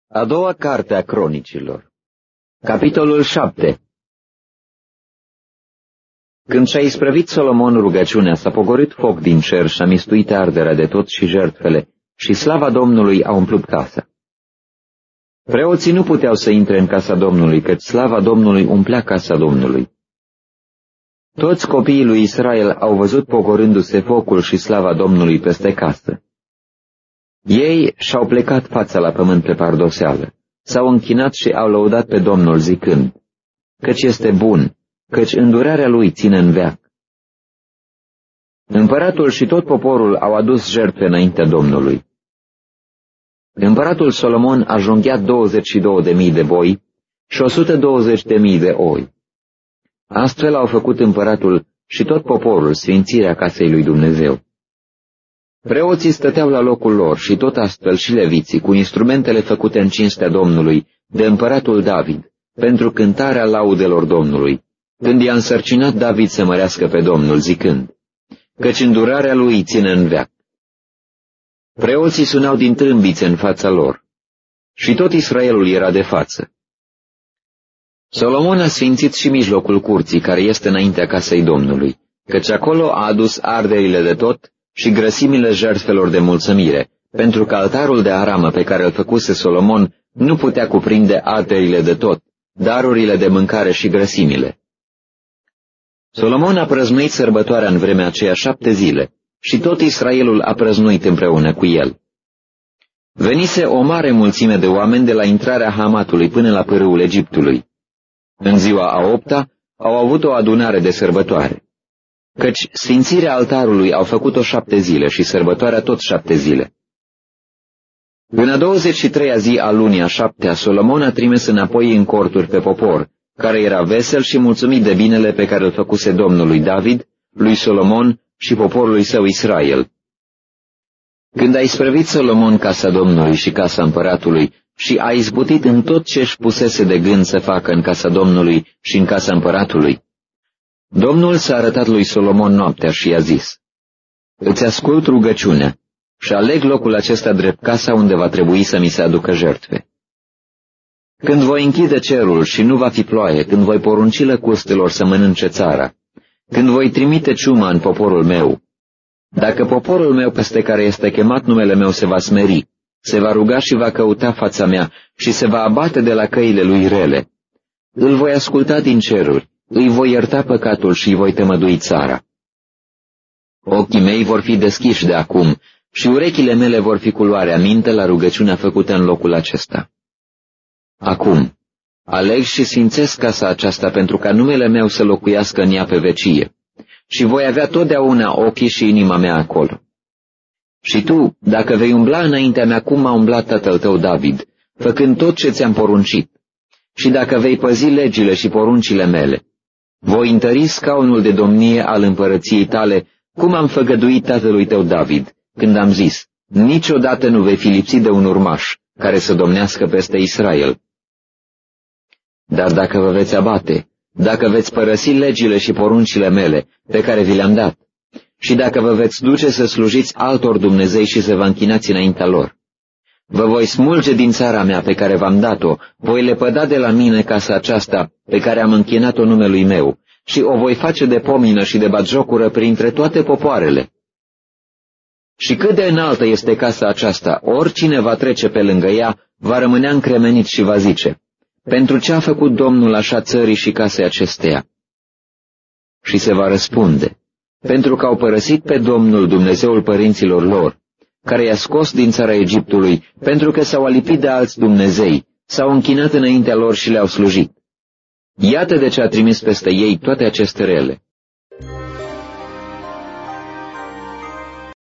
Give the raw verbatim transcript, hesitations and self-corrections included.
A doua carte a Cronicilor, capitolul șapte. Când și-a isprăvit Solomon rugăciunea, s-a pogorât foc din cer și-a mistuit arderea de tot și jertfele, și slava Domnului a umplut casa. Preoții nu puteau să intre în casa Domnului, căci slava Domnului umplea casa Domnului. Toți copiii lui Israel au văzut pogorându-se focul și slava Domnului peste casă. Ei și-au plecat fața la pământ pe pardoseală, s-au închinat și au lăudat pe Domnul zicând, căci este bun, căci îndurarea lui ține în veac. Împăratul și tot poporul au adus jertfe înaintea Domnului. Împăratul Solomon a junghiat douăzeci și două de mii de boi și o sută douăzeci de mii de oi. Astfel au făcut împăratul și tot poporul sfințirea casei lui Dumnezeu. Preoții stăteau la locul lor și tot astfel și leviții cu instrumentele făcute în cinstea Domnului de împăratul David, pentru cântarea laudelor Domnului, când i-a însărcinat David să mărească pe Domnul, zicând, căci îndurarea lui ține în veac. Preoții sunau din trâmbițe în fața lor și tot Israelul era de față. Solomon a sfințit și mijlocul curții care este înaintea casei Domnului, căci acolo a adus arderile de tot și grăsimile jertfelor de mulțumire, pentru că altarul de aramă pe care îl făcuse Solomon nu putea cuprinde arderile de tot, darurile de mâncare și grăsimile. Solomon a prăznuit sărbătoarea în vremea aceea șapte zile și tot Israelul a prăznuit împreună cu el. Venise o mare mulțime de oameni de la intrarea Hamatului până la pârâul Egiptului. În ziua a opta au avut o adunare de sărbătoare, căci sfințirea altarului au făcut-o șapte zile și sărbătoarea tot șapte zile. În a douăzeci și treia zi a lunii a șaptea, Solomon a trimis înapoi în corturi pe popor, care era vesel și mulțumit de binele pe care îl făcuse Domnului David, lui Solomon și poporului său Israel. Când a isprăvit Solomon casa Domnului și casa împăratului și a izbutit în tot ce își pusese de gând să facă în casa Domnului și în casa împăratului, Domnul s-a arătat lui Solomon noaptea și i-a zis, îți ascult rugăciunea și aleg locul acesta drept casa unde va trebui să mi se aducă jertfe. Când voi închide cerul și nu va fi ploaie, când voi porunci lăcustelor să mănânce țara, când voi trimite ciuma în poporul meu, dacă poporul meu peste care este chemat numele meu se va smeri, se va ruga și va căuta fața mea și se va abate de la căile lui rele, îl voi asculta din ceruri, îi voi ierta păcatul și îi voi tămădui țara. Ochii mei vor fi deschiși de acum și urechile mele vor fi cu luarea minte la rugăciunea făcută în locul acesta. Acum, aleg și sfințesc casa aceasta pentru ca numele meu să locuiască în ea pe vecie și voi avea totdeauna ochii și inima mea acolo. Și tu, dacă vei umbla înaintea mea cum a umblat tatăl tău David, făcând tot ce ți-am poruncit, și dacă vei păzi legile și poruncile mele, voi întări scaunul de domnie al împărăției tale, cum am făgăduit tatălui tău David, când am zis, niciodată nu vei fi lipsit de un urmaș care să domnească peste Israel. Dar dacă vă veți abate, dacă veți părăsi legile și poruncile mele pe care vi le-am dat, și dacă vă veți duce să slujiți altor Dumnezei și să vă închinați înaintea lor, vă voi smulge din țara mea pe care v-am dat-o, voi lepăda de la mine casa aceasta pe care am închinat-o numelui meu și o voi face de pomină și de batjocură printre toate popoarele. Și cât de înaltă este casa aceasta, oricine va trece pe lângă ea va rămânea încremenit și va zice, pentru ce a făcut Domnul așa țării și casei acesteia? Și se va răspunde, pentru că au părăsit pe Domnul Dumnezeul părinților lor, care i-a scos din țara Egiptului, pentru că s-au alipit de alți Dumnezei, s-au închinat înaintea lor și le-au slujit. Iată de ce a trimis peste ei toate aceste rele.